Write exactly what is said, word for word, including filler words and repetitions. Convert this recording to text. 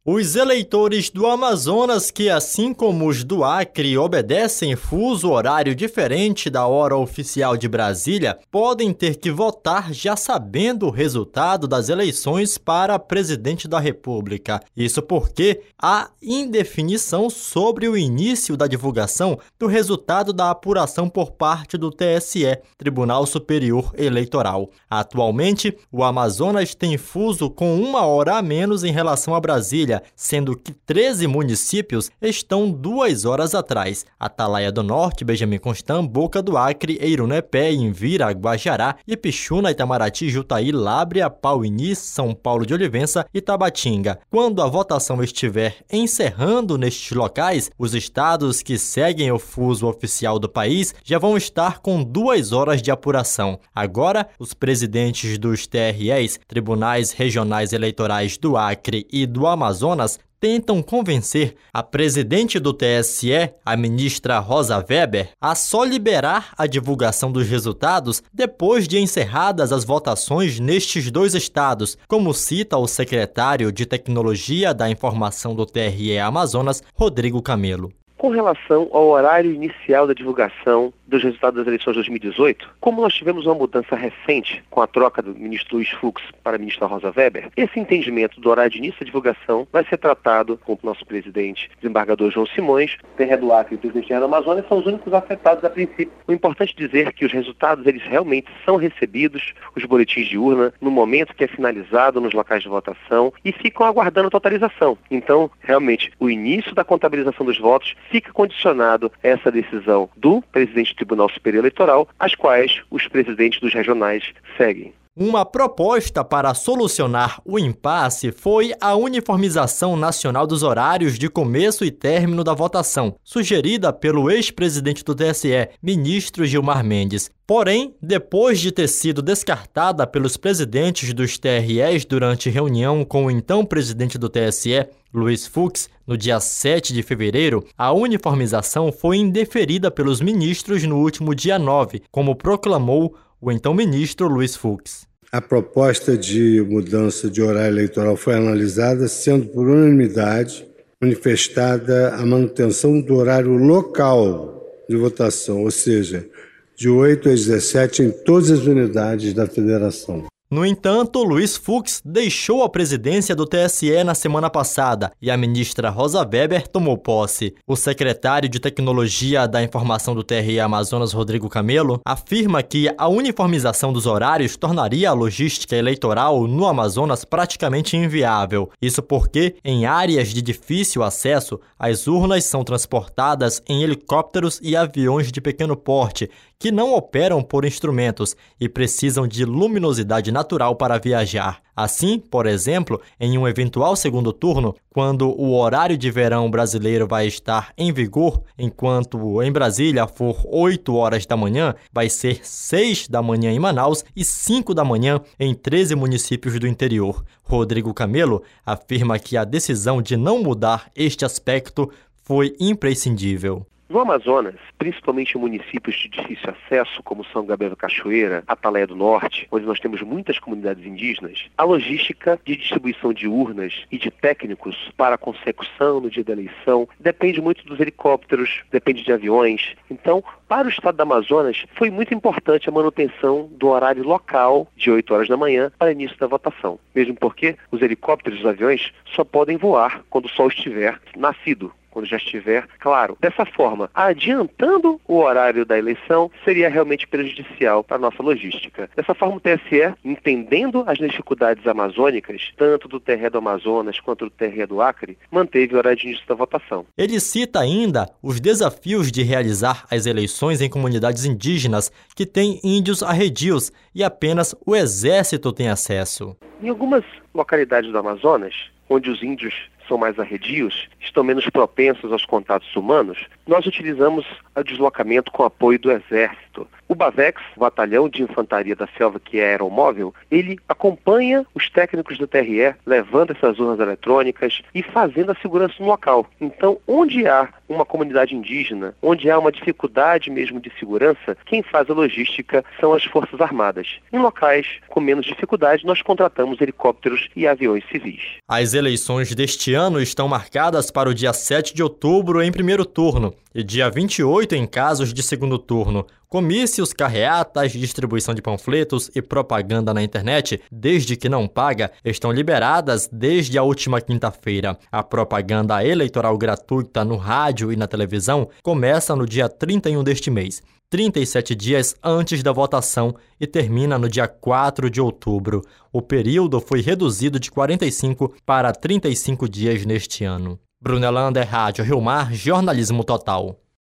Os eleitores do Amazonas, que assim como os do Acre obedecem fuso horário diferente da hora oficial de Brasília, podem ter que votar já sabendo o resultado das eleições para presidente da República. Isso porque há indefinição sobre o início da divulgação do resultado da apuração por parte do T S E, Tribunal Superior Eleitoral. Atualmente, o Amazonas tem fuso com uma hora a menos em relação a Brasília, sendo que treze municípios estão duas horas atrás: Atalaia do Norte, Benjamin Constant, Boca do Acre, Eirunepé, Invira, Guajará, Ipixuna, Itamaraty, Jutaí, Lábrea, Pauini, São Paulo de Olivença e Tabatinga. Quando a votação estiver encerrando nestes locais, os estados que seguem o fuso oficial do país já vão estar com duas horas de apuração. Agora, os presidentes dos T R Es, Tribunais Regionais Eleitorais do Acre e do Amazonas, tentam convencer a presidente do T S E, a ministra Rosa Weber, a só liberar a divulgação dos resultados depois de encerradas as votações nestes dois estados, como cita o secretário de Tecnologia da Informação do T R E Amazonas, Rodrigo Camelo. Com relação ao horário inicial da divulgação dos resultados das eleições de dois mil e dezoito, como nós tivemos uma mudança recente com a troca do ministro Luiz Fux para a ministra Rosa Weber, esse entendimento do horário de início da divulgação vai ser tratado com o nosso presidente, desembargador João Simões, T R E do Acre e o presidente do Amazonas são os únicos afetados a princípio. O importante é dizer que os resultados eles realmente são recebidos, os boletins de urna, no momento que é finalizado nos locais de votação e ficam aguardando a totalização. Então, realmente, o início da contabilização dos votos fica condicionado a essa decisão do presidente do Tribunal Superior Eleitoral, as quais os presidentes dos regionais seguem. Uma proposta para solucionar o impasse foi a uniformização nacional dos horários de começo e término da votação, sugerida pelo ex-presidente do T S E, ministro Gilmar Mendes. Porém, depois de ter sido descartada pelos presidentes dos T R Es durante reunião com o então presidente do T S E, Luiz Fux, no dia sete de fevereiro, a uniformização foi indeferida pelos ministros no último dia nove, como proclamou o então ministro Luiz Fux. A proposta de mudança de horário eleitoral foi analisada, sendo por unanimidade manifestada a manutenção do horário local de votação, ou seja, de oito às dezessete em todas as unidades da federação. No entanto, Luiz Fux deixou a presidência do T S E na semana passada e a ministra Rosa Weber tomou posse. O secretário de Tecnologia da Informação do T R E Amazonas, Rodrigo Camelo, afirma que a uniformização dos horários tornaria a logística eleitoral no Amazonas praticamente inviável. Isso porque, em áreas de difícil acesso, as urnas são transportadas em helicópteros e aviões de pequeno porte, que não operam por instrumentos e precisam de luminosidade natural para viajar. Assim, por exemplo, em um eventual segundo turno, quando o horário de verão brasileiro vai estar em vigor, enquanto em Brasília for oito horas da manhã, vai ser seis da manhã em Manaus e cinco da manhã em treze municípios do interior. Rodrigo Camelo afirma que a decisão de não mudar este aspecto foi imprescindível. No Amazonas, principalmente em municípios de difícil acesso, como São Gabriel da Cachoeira, Atalaia do Norte, onde nós temos muitas comunidades indígenas, a logística de distribuição de urnas e de técnicos para a consecução no dia da eleição depende muito dos helicópteros, depende de aviões. Então, para o estado do Amazonas, foi muito importante a manutenção do horário local de oito horas da manhã para início da votação. Mesmo porque os helicópteros e os aviões só podem voar quando o sol estiver nascido, quando já estiver claro. Dessa forma, adiantando o horário da eleição seria realmente prejudicial para a nossa logística. Dessa forma, o T S E, entendendo as dificuldades amazônicas, tanto do T R E do Amazonas quanto do T R E do Acre, manteve o horário de início da votação. Ele cita ainda os desafios de realizar as eleições em comunidades indígenas que têm índios arredios e apenas o exército tem acesso. Em algumas localidades do Amazonas, onde os índios são mais arredios, estão menos propensos aos contatos humanos, nós utilizamos o deslocamento com apoio do Exército Exército. O BAVEX, o Batalhão de Infantaria da Selva, que é aeromóvel, ele acompanha os técnicos do T R E, levando essas urnas eletrônicas e fazendo a segurança no local. Então, onde há uma comunidade indígena, onde há uma dificuldade mesmo de segurança, quem faz a logística são as Forças Armadas. Em locais com menos dificuldade, nós contratamos helicópteros e aviões civis. As eleições deste ano estão marcadas para o dia sete de outubro em primeiro turno e dia vinte e oito em casos de segundo turno. Comícios, carreatas, distribuição de panfletos e propaganda na internet, desde que não paga, estão liberadas desde a última quinta-feira. A propaganda eleitoral gratuita no rádio e na televisão começa no dia trinta e um deste mês, trinta e sete dias antes da votação, e termina no dia quatro de outubro. O período foi reduzido de quarenta e cinco para trinta e cinco dias neste ano. Brunelander, Rádio Rio Mar, Jornalismo Total.